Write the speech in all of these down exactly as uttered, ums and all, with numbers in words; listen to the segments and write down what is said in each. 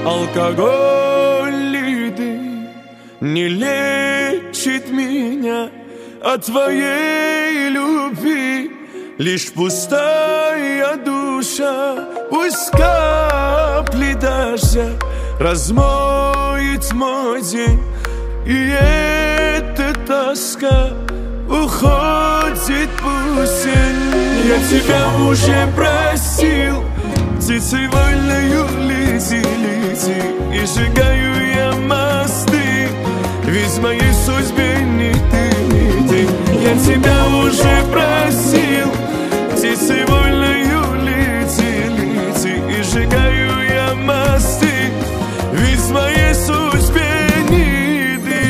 Алкоголь и дым не лечит меня от твоей любви. Лишь пустая душа, пусть капли дождя размоет мой день, и эта тоска уходит пусть. Я тебя уже простил, птицей вольною лети, лети, и сжигаю я мосты, ведь в моей судьбе не ты, не ты. Я тебя уже простил, птицей вольною лети, лети, и сжигаю я мосты, ведь в моей судьбе не ты.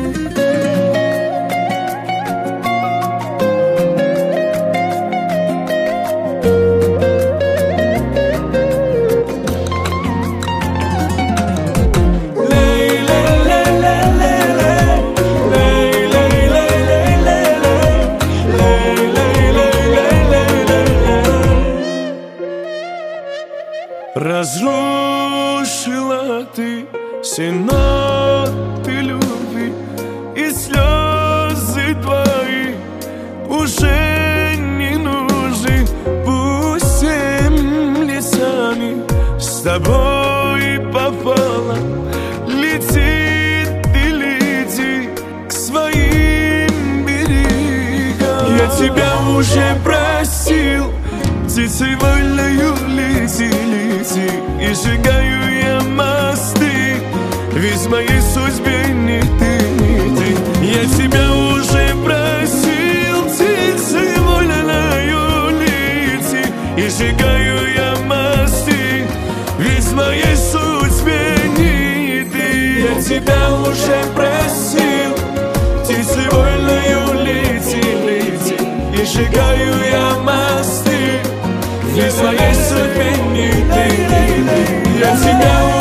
Разрушила ты все ноты любви, и слезы твои уже не нужны. Пусть всем лицами с тобой пополам летит и лети к своим берегам. Я тебя уже простил, птицей вольною лети, лети, и сжигаю я мосты, ведь в моей судьбе не ты, не ты. Я тебя уже просил, птицей вольною лети, и сжигаю я мосты, ведь в моей судьбе не ты. Я тебя уже просил, птицей вольною лети, лети, и сжигаю я мосты, ведь в моей судьбе не ты, не ты. Я тебя